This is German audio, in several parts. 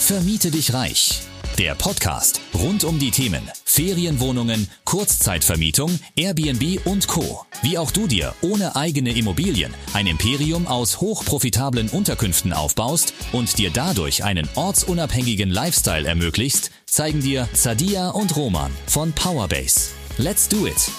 Vermiete dich reich. Der Podcast rund um die Themen Ferienwohnungen, Kurzzeitvermietung, Airbnb und Co. Wie auch du dir ohne eigene Immobilien ein Imperium aus hochprofitablen Unterkünften aufbaust und dir dadurch einen ortsunabhängigen Lifestyle ermöglichst, zeigen dir Sadia und Roman von Powerbase. Let's do it!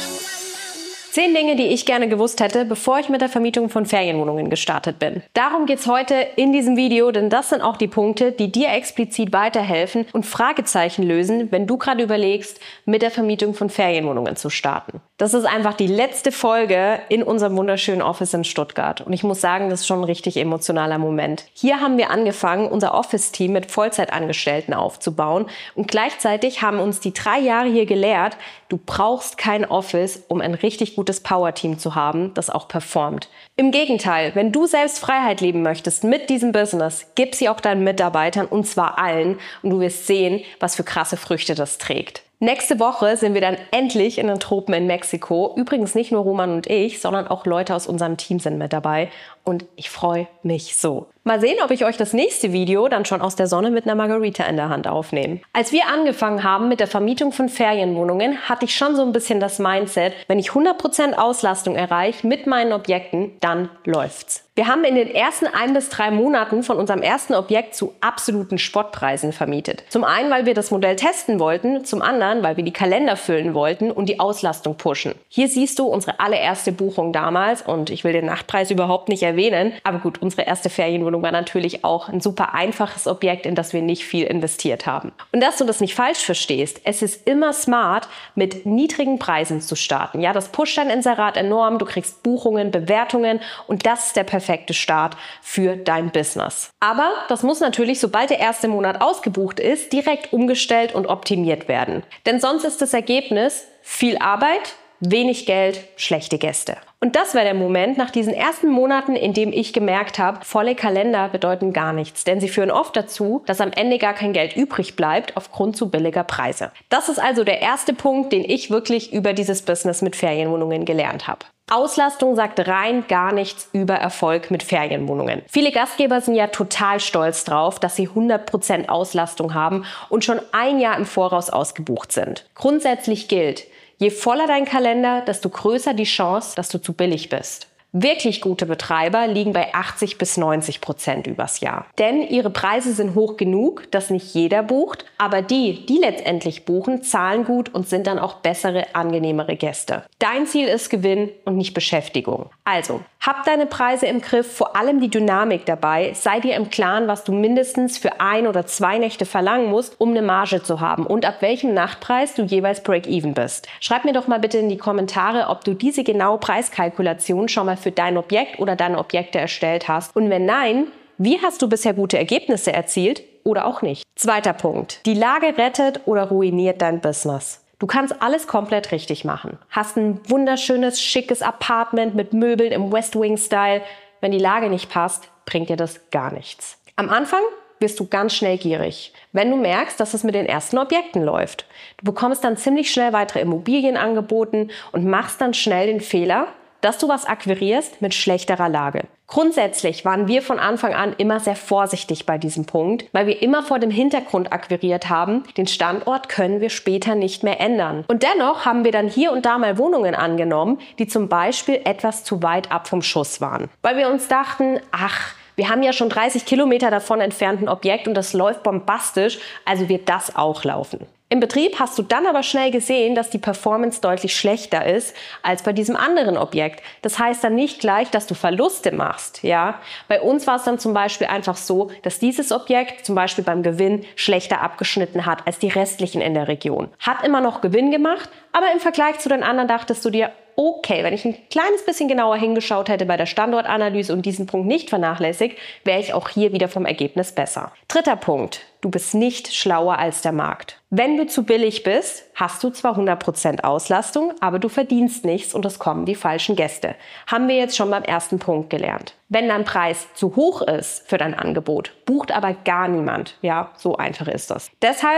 10 Dinge, die ich gerne gewusst hätte, bevor ich mit der Vermietung von Ferienwohnungen gestartet bin. Darum geht's heute in diesem Video, denn das sind auch die Punkte, die dir explizit weiterhelfen und Fragezeichen lösen, wenn du gerade überlegst, mit der Vermietung von Ferienwohnungen zu starten. Das ist einfach die letzte Folge in unserem wunderschönen Office in Stuttgart. Und ich muss sagen, das ist schon ein richtig emotionaler Moment. Hier haben wir angefangen, unser Office-Team mit Vollzeitangestellten aufzubauen. Und gleichzeitig haben uns die 3 Jahre hier gelehrt, du brauchst kein Office, um ein richtig gutes Power-Team zu haben, das auch performt. Im Gegenteil, wenn du selbst Freiheit leben möchtest mit diesem Business, gib sie auch deinen Mitarbeitern und zwar allen. Und du wirst sehen, was für krasse Früchte das trägt. Nächste Woche sind wir dann endlich in den Tropen in Mexiko. Übrigens nicht nur Roman und ich, sondern auch Leute aus unserem Team sind mit dabei. Und ich freue mich so. Mal sehen, ob ich euch das nächste Video dann schon aus der Sonne mit einer Margarita in der Hand aufnehme. Als wir angefangen haben mit der Vermietung von Ferienwohnungen, hatte ich schon so ein bisschen das Mindset, wenn ich 100% Auslastung erreiche mit meinen Objekten, dann läuft's. Wir haben in den ersten 1 bis 3 Monaten von unserem ersten Objekt zu absoluten Spottpreisen vermietet. Zum einen, weil wir das Modell testen wollten, zum anderen, weil wir die Kalender füllen wollten und die Auslastung pushen. Hier siehst du unsere allererste Buchung damals und ich will den Nachtpreis überhaupt nicht erwähnen, aber gut, unsere erste Ferienwohnung war natürlich auch ein super einfaches Objekt, in das wir nicht viel investiert haben. Und dass du das nicht falsch verstehst, es ist immer smart, mit niedrigen Preisen zu starten. Ja, das pusht dein Inserat enorm, du kriegst Buchungen, Bewertungen und das ist der perfekte Start für dein Business. Aber das muss natürlich, sobald der erste Monat ausgebucht ist, direkt umgestellt und optimiert werden. Denn sonst ist das Ergebnis viel Arbeit, wenig Geld, schlechte Gäste. Und das war der Moment nach diesen ersten Monaten, in dem ich gemerkt habe, volle Kalender bedeuten gar nichts, denn sie führen oft dazu, dass am Ende gar kein Geld übrig bleibt aufgrund zu billiger Preise. Das ist also der erste Punkt, den ich wirklich über dieses Business mit Ferienwohnungen gelernt habe. Auslastung sagt rein gar nichts über Erfolg mit Ferienwohnungen. Viele Gastgeber sind ja total stolz drauf, dass sie 100% Auslastung haben und schon 1 Jahr im Voraus ausgebucht sind. Grundsätzlich gilt, je voller dein Kalender, desto größer die Chance, dass du zu billig bist. Wirklich gute Betreiber liegen bei 80 bis 90% übers Jahr. Denn ihre Preise sind hoch genug, dass nicht jeder bucht, aber die letztendlich buchen, zahlen gut und sind dann auch bessere, angenehmere Gäste. Dein Ziel ist Gewinn und nicht Beschäftigung. Also, hab deine Preise im Griff, vor allem die Dynamik dabei. Sei dir im Klaren, was du mindestens für 1 oder 2 Nächte verlangen musst, um eine Marge zu haben und ab welchem Nachtpreis du jeweils Break-Even bist. Schreib mir doch mal bitte in die Kommentare, ob du diese genaue Preiskalkulation schon mal für dein Objekt oder deine Objekte erstellt hast. Und wenn nein, wie hast du bisher gute Ergebnisse erzielt oder auch nicht? Zweiter Punkt. Die Lage rettet oder ruiniert dein Business. Du kannst alles komplett richtig machen. Hast ein wunderschönes, schickes Apartment mit Möbeln im West Wing-Style. Wenn die Lage nicht passt, bringt dir das gar nichts. Am Anfang wirst du ganz schnell gierig, wenn du merkst, dass es mit den ersten Objekten läuft. Du bekommst dann ziemlich schnell weitere Immobilien angeboten und machst dann schnell den Fehler, dass du was akquirierst mit schlechterer Lage. Grundsätzlich waren wir von Anfang an immer sehr vorsichtig bei diesem Punkt, weil wir immer vor dem Hintergrund akquiriert haben, den Standort können wir später nicht mehr ändern. Und dennoch haben wir dann hier und da mal Wohnungen angenommen, die zum Beispiel etwas zu weit ab vom Schuss waren. Weil wir uns dachten, wir haben ja schon 30 Kilometer davon entfernt ein Objekt und das läuft bombastisch, also wird das auch laufen. Im Betrieb hast du dann aber schnell gesehen, dass die Performance deutlich schlechter ist als bei diesem anderen Objekt. Das heißt dann nicht gleich, dass du Verluste machst. Ja? Bei uns war es dann zum Beispiel einfach so, dass dieses Objekt zum Beispiel beim Gewinn schlechter abgeschnitten hat als die restlichen in der Region. Hat immer noch Gewinn gemacht, aber im Vergleich zu den anderen dachtest du dir, okay, wenn ich ein kleines bisschen genauer hingeschaut hätte bei der Standortanalyse und diesen Punkt nicht vernachlässigt, wäre ich auch hier wieder vom Ergebnis besser. Dritter Punkt. Du bist nicht schlauer als der Markt. Wenn du zu billig bist, hast du zwar 100% Auslastung, aber du verdienst nichts und es kommen die falschen Gäste. Haben wir jetzt schon beim ersten Punkt gelernt. Wenn dein Preis zu hoch ist für dein Angebot, bucht aber gar niemand. Ja, so einfach ist das. Deshalb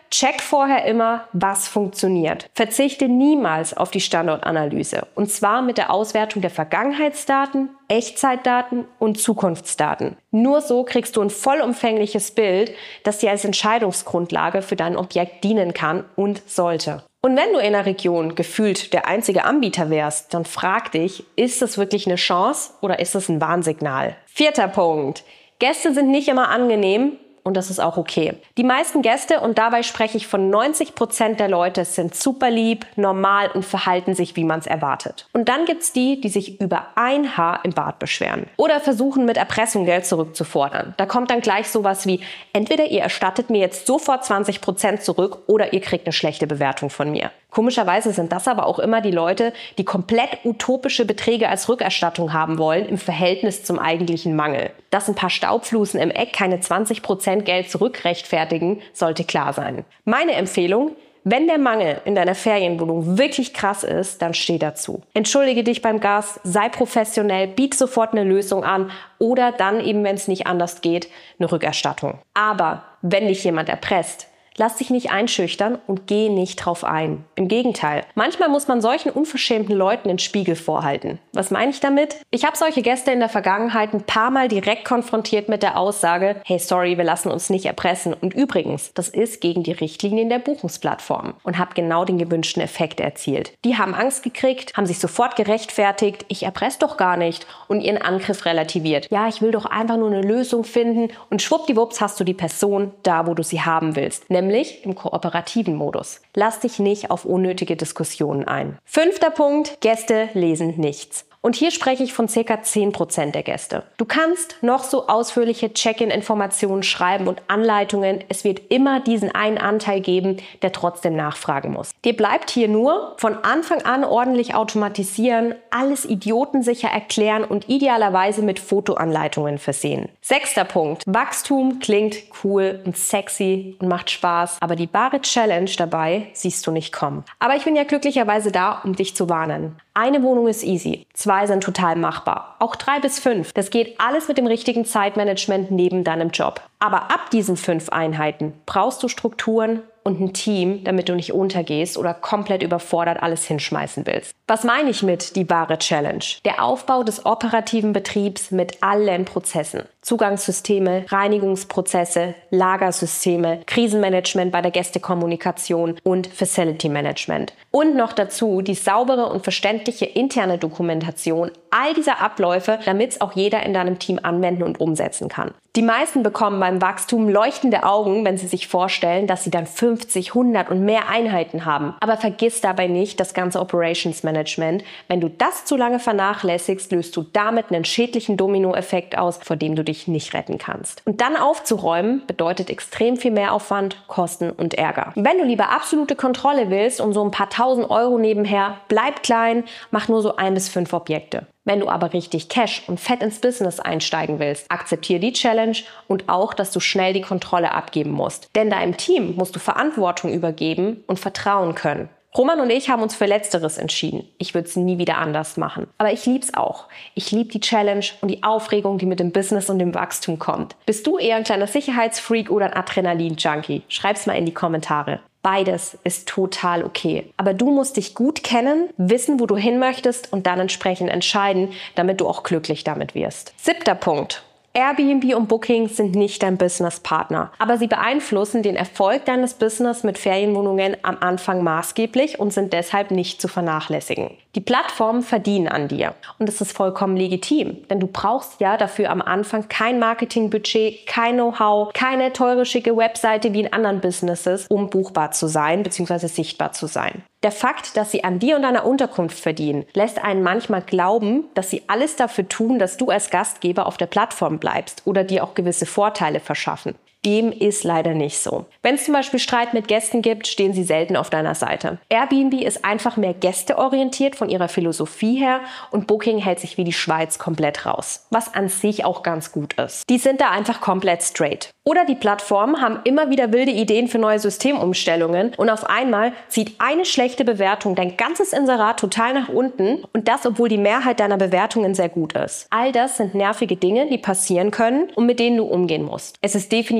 Check vorher immer, was funktioniert. Verzichte niemals auf die Standortanalyse. Und zwar mit der Auswertung der Vergangenheitsdaten, Echtzeitdaten und Zukunftsdaten. Nur so kriegst du ein vollumfängliches Bild, das dir als Entscheidungsgrundlage für dein Objekt dienen kann und sollte. Und wenn du in einer Region gefühlt der einzige Anbieter wärst, dann frag dich, ist das wirklich eine Chance oder ist das ein Warnsignal? 4. Punkt. Gäste sind nicht immer angenehm. Und das ist auch okay. Die meisten Gäste, und dabei spreche ich von 90% der Leute, sind super lieb, normal und verhalten sich, wie man es erwartet. Und dann gibt's die, die sich über ein Haar im Bart beschweren. Oder versuchen, mit Erpressung Geld zurückzufordern. Da kommt dann gleich sowas wie, entweder ihr erstattet mir jetzt sofort 20% zurück oder ihr kriegt eine schlechte Bewertung von mir. Komischerweise sind das aber auch immer die Leute, die komplett utopische Beträge als Rückerstattung haben wollen im Verhältnis zum eigentlichen Mangel. Dass ein paar Staubflusen im Eck keine 20% Geld zurückrechtfertigen, sollte klar sein. Meine Empfehlung: Wenn der Mangel in deiner Ferienwohnung wirklich krass ist, dann steh dazu. Entschuldige dich beim Gast, sei professionell, biete sofort eine Lösung an oder dann eben, wenn es nicht anders geht, eine Rückerstattung. Aber wenn dich jemand erpresst, lass dich nicht einschüchtern und geh nicht drauf ein. Im Gegenteil, manchmal muss man solchen unverschämten Leuten den Spiegel vorhalten. Was meine ich damit? Ich habe solche Gäste in der Vergangenheit ein paar Mal direkt konfrontiert mit der Aussage, hey sorry, wir lassen uns nicht erpressen. Und übrigens, das ist gegen die Richtlinien der Buchungsplattform und habe genau den gewünschten Effekt erzielt. Die haben Angst gekriegt, haben sich sofort gerechtfertigt, ich erpresse doch gar nicht und ihren Angriff relativiert. Ja, ich will doch einfach nur eine Lösung finden und schwuppdiwupps hast du die Person da, wo du sie haben willst. Nämlich im kooperativen Modus. Lass dich nicht auf unnötige Diskussionen ein. 5. Punkt, Gäste lesen nichts. Und hier spreche ich von ca. 10% der Gäste. Du kannst noch so ausführliche Check-in-Informationen schreiben und Anleitungen. Es wird immer diesen einen Anteil geben, der trotzdem nachfragen muss. Dir bleibt hier nur von Anfang an ordentlich automatisieren, alles idiotensicher erklären und idealerweise mit Fotoanleitungen versehen. 6. Punkt. Wachstum klingt cool und sexy und macht Spaß, aber die wahre Challenge dabei siehst du nicht kommen. Aber ich bin ja glücklicherweise da, um dich zu warnen. Eine Wohnung ist easy, 2 sind total machbar, auch 3 bis 5. Das geht alles mit dem richtigen Zeitmanagement neben deinem Job. Aber ab diesen 5 Einheiten brauchst du Strukturen und ein Team, damit du nicht untergehst oder komplett überfordert alles hinschmeißen willst. Was meine ich mit die wahre Challenge? Der Aufbau des operativen Betriebs mit allen Prozessen. Zugangssysteme, Reinigungsprozesse, Lagersysteme, Krisenmanagement bei der Gästekommunikation und Facility Management. Und noch dazu die saubere und verständliche interne Dokumentation all dieser Abläufe, damit es auch jeder in deinem Team anwenden und umsetzen kann. Die meisten bekommen beim Wachstum leuchtende Augen, wenn sie sich vorstellen, dass sie dann 50, 100 und mehr Einheiten haben. Aber vergiss dabei nicht das ganze Operations Management. Wenn du das zu lange vernachlässigst, löst du damit einen schädlichen Dominoeffekt aus, vor dem du dich nicht retten kannst. Und dann aufzuräumen bedeutet extrem viel Mehraufwand, Kosten und Ärger. Wenn du lieber absolute Kontrolle willst und so ein paar 1000 Euro nebenher, bleib klein, mach nur so 1 bis 5 Objekte. Wenn du aber richtig Cash und fett ins Business einsteigen willst, akzeptiere die Challenge und auch, dass du schnell die Kontrolle abgeben musst. Denn deinem Team musst du Verantwortung übergeben und vertrauen können. Roman und ich haben uns für Letzteres entschieden. Ich würde es nie wieder anders machen. Aber ich lieb's auch. Ich liebe die Challenge und die Aufregung, die mit dem Business und dem Wachstum kommt. Bist du eher ein kleiner Sicherheitsfreak oder ein Adrenalin-Junkie? Schreib's mal in die Kommentare. Beides ist total okay. Aber du musst dich gut kennen, wissen, wo du hin möchtest und dann entsprechend entscheiden, damit du auch glücklich damit wirst. 7. Punkt. Airbnb und Booking sind nicht dein Businesspartner, aber sie beeinflussen den Erfolg deines Business mit Ferienwohnungen am Anfang maßgeblich und sind deshalb nicht zu vernachlässigen. Die Plattformen verdienen an dir und das ist vollkommen legitim, denn du brauchst ja dafür am Anfang kein Marketingbudget, kein Know-how, keine teure, schicke Webseite wie in anderen Businesses, um buchbar zu sein bzw. sichtbar zu sein. Der Fakt, dass sie an dir und deiner Unterkunft verdienen, lässt einen manchmal glauben, dass sie alles dafür tun, dass du als Gastgeber auf der Plattform bleibst oder dir auch gewisse Vorteile verschaffen. Dem ist leider nicht so. Wenn es zum Beispiel Streit mit Gästen gibt, stehen sie selten auf deiner Seite. Airbnb ist einfach mehr gästeorientiert von ihrer Philosophie her und Booking hält sich wie die Schweiz komplett raus, was an sich auch ganz gut ist. Die sind da einfach komplett straight. Oder die Plattformen haben immer wieder wilde Ideen für neue Systemumstellungen und auf einmal zieht eine schlechte Bewertung dein ganzes Inserat total nach unten und das, obwohl die Mehrheit deiner Bewertungen sehr gut ist. All das sind nervige Dinge, die passieren können und mit denen du umgehen musst. Es ist definitiv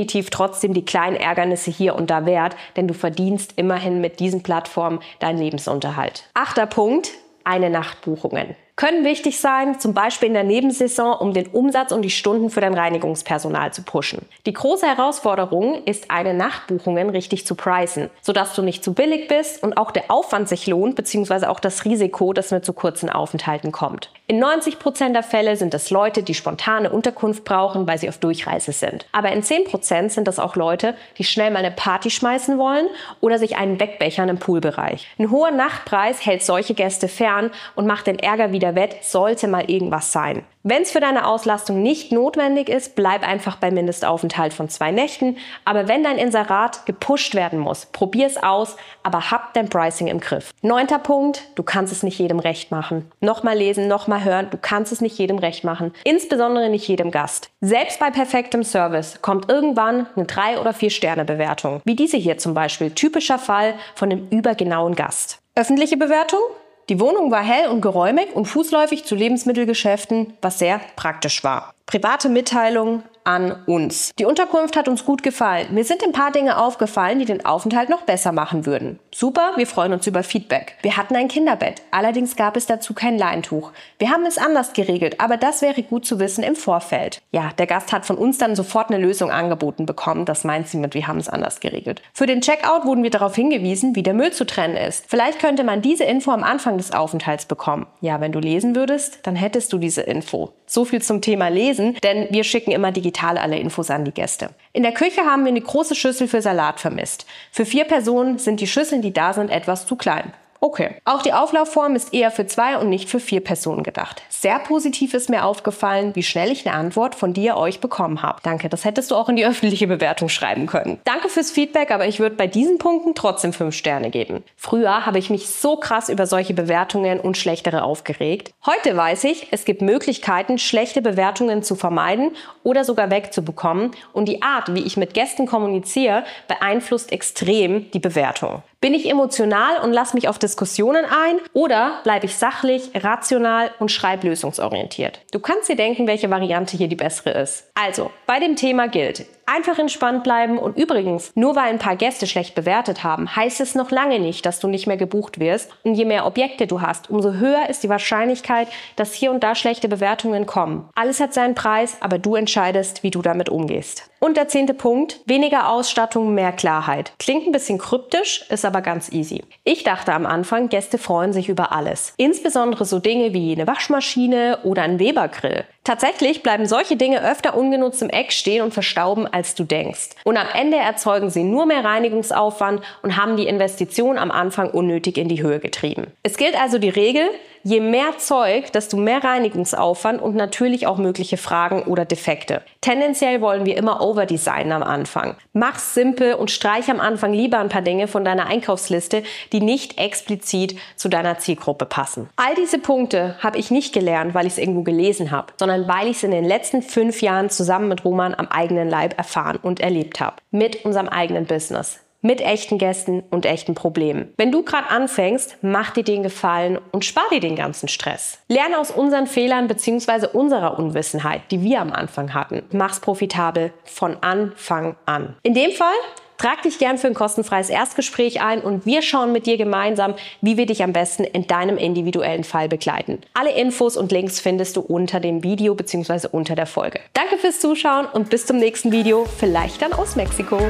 definitiv trotzdem die kleinen Ärgernisse hier und da wert, denn du verdienst immerhin mit diesen Plattformen deinen Lebensunterhalt. 8. Punkt, eine Nachtbuchungen. Können wichtig sein, zum Beispiel in der Nebensaison, um den Umsatz und die Stunden für dein Reinigungspersonal zu pushen. Die große Herausforderung ist, eine Nachtbuchungen richtig zu pricen, sodass du nicht zu billig bist und auch der Aufwand sich lohnt, beziehungsweise auch das Risiko, das mit zu kurzen Aufenthalten kommt. In 90% der Fälle sind es Leute, die spontane Unterkunft brauchen, weil sie auf Durchreise sind. Aber in 10% sind das auch Leute, die schnell mal eine Party schmeißen wollen oder sich einen wegbechern im Poolbereich. Ein hoher Nachtpreis hält solche Gäste fern und macht den Ärger wieder wett, sollte mal irgendwas sein. Wenn es für deine Auslastung nicht notwendig ist, bleib einfach bei Mindestaufenthalt von 2 Nächten. Aber wenn dein Inserat gepusht werden muss, probier es aus, aber hab dein Pricing im Griff. 9. Punkt, du kannst es nicht jedem recht machen. Nochmal lesen, nochmal hören, du kannst es nicht jedem recht machen. Insbesondere nicht jedem Gast. Selbst bei perfektem Service kommt irgendwann eine 3- oder 4-Sterne-Bewertung. Wie diese hier zum Beispiel, typischer Fall von einem übergenauen Gast. Öffentliche Bewertung? Die Wohnung war hell und geräumig und fußläufig zu Lebensmittelgeschäften, was sehr praktisch war. Private Mitteilung an uns. Die Unterkunft hat uns gut gefallen. Mir sind ein paar Dinge aufgefallen, die den Aufenthalt noch besser machen würden. Super, wir freuen uns über Feedback. Wir hatten ein Kinderbett, allerdings gab es dazu kein Leintuch. Wir haben es anders geregelt, aber das wäre gut zu wissen im Vorfeld. Ja, der Gast hat von uns dann sofort eine Lösung angeboten bekommen. Das meint sie mit, wir haben es anders geregelt. Für den Checkout wurden wir darauf hingewiesen, wie der Müll zu trennen ist. Vielleicht könnte man diese Info am Anfang des Aufenthalts bekommen. Ja, wenn du lesen würdest, dann hättest du diese Info. So viel zum Thema Lesen, denn wir schicken immer digital alle Infos an die Gäste. In der Küche haben wir eine große Schüssel für Salat vermisst. Für 4 Personen sind die Schüsseln, die da sind, etwas zu klein. Okay. Auch die Auflaufform ist eher für 2 und nicht für 4 Personen gedacht. Sehr positiv ist mir aufgefallen, wie schnell ich eine Antwort von dir, euch bekommen habe. Danke, das hättest du auch in die öffentliche Bewertung schreiben können. Danke fürs Feedback, aber ich würde bei diesen Punkten trotzdem 5 Sterne geben. Früher habe ich mich so krass über solche Bewertungen und schlechtere aufgeregt. Heute weiß ich, es gibt Möglichkeiten, schlechte Bewertungen zu vermeiden oder sogar wegzubekommen und die Art, wie ich mit Gästen kommuniziere, beeinflusst extrem die Bewertung. Bin ich emotional und lasse mich auf Diskussionen ein oder bleibe ich sachlich, rational und schreiblösungsorientiert? Du kannst dir denken, welche Variante hier die bessere ist. Also, bei dem Thema gilt: einfach entspannt bleiben und übrigens, nur weil ein paar Gäste schlecht bewertet haben, heißt es noch lange nicht, dass du nicht mehr gebucht wirst. Und je mehr Objekte du hast, umso höher ist die Wahrscheinlichkeit, dass hier und da schlechte Bewertungen kommen. Alles hat seinen Preis, aber du entscheidest, wie du damit umgehst. Und der 10. Punkt, weniger Ausstattung, mehr Klarheit. Klingt ein bisschen kryptisch, ist aber ganz easy. Ich dachte am Anfang, Gäste freuen sich über alles. Insbesondere so Dinge wie eine Waschmaschine oder ein Weber-Grill. Tatsächlich bleiben solche Dinge öfter ungenutzt im Eck stehen und verstauben, als du denkst. Und am Ende erzeugen sie nur mehr Reinigungsaufwand und haben die Investition am Anfang unnötig in die Höhe getrieben. Es gilt also die Regel: Je mehr Zeug, desto mehr Reinigungsaufwand und natürlich auch mögliche Fragen oder Defekte. Tendenziell wollen wir immer overdesignen am Anfang. Mach's simpel und streich am Anfang lieber ein paar Dinge von deiner Einkaufsliste, die nicht explizit zu deiner Zielgruppe passen. All diese Punkte habe ich nicht gelernt, weil ich es irgendwo gelesen habe, sondern weil ich es in den letzten 5 Jahren zusammen mit Roman am eigenen Leib erfahren und erlebt habe. Mit unserem eigenen Business. Mit echten Gästen und echten Problemen. Wenn du gerade anfängst, mach dir den Gefallen und spar dir den ganzen Stress. Lerne aus unseren Fehlern bzw. unserer Unwissenheit, die wir am Anfang hatten. Mach's profitabel von Anfang an. In dem Fall trag dich gern für ein kostenfreies Erstgespräch ein und wir schauen mit dir gemeinsam, wie wir dich am besten in deinem individuellen Fall begleiten. Alle Infos und Links findest du unter dem Video bzw. unter der Folge. Danke fürs Zuschauen und bis zum nächsten Video, vielleicht dann aus Mexiko.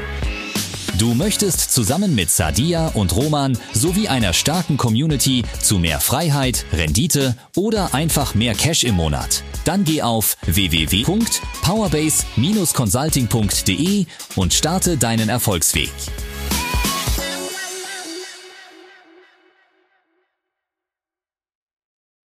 Du möchtest zusammen mit Sadia und Roman sowie einer starken Community zu mehr Freiheit, Rendite oder einfach mehr Cash im Monat? Dann geh auf www.powerbase-consulting.de und starte deinen Erfolgsweg.